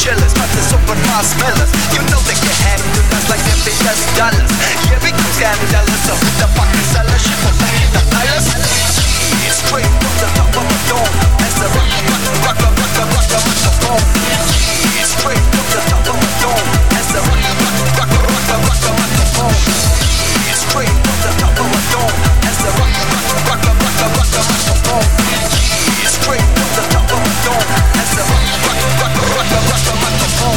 chillers, but the super fast smellers. You know they can handle us like them big as dollars. Yeah, we can scandalous, so with the fucking seller, shit for fucking the palace. It's straight from the top of a dome. As the rock microphone. It's straight from the top of a dome. As the rock microphone. It's straight from the top of a dome. As the rock microphone. It's straight from the top of a dome. As the microphone.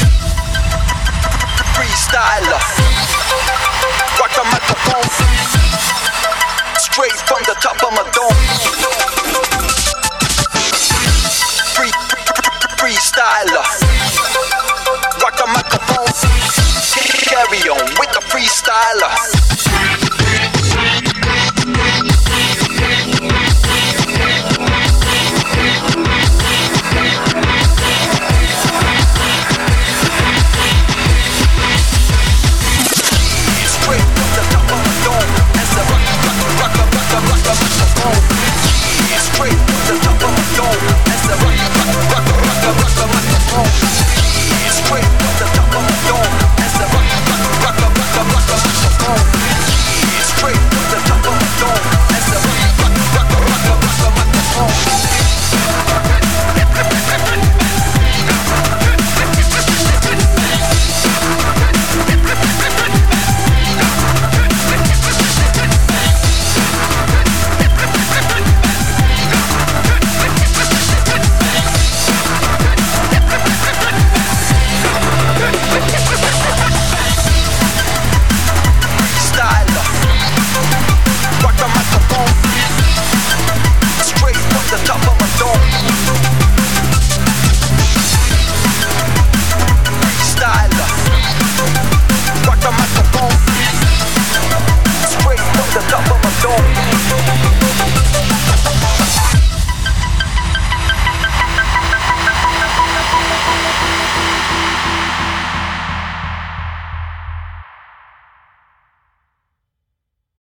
Freestyler. Rock the microphone. Straight from the top of my dome. Freestyler. Rock the microphone.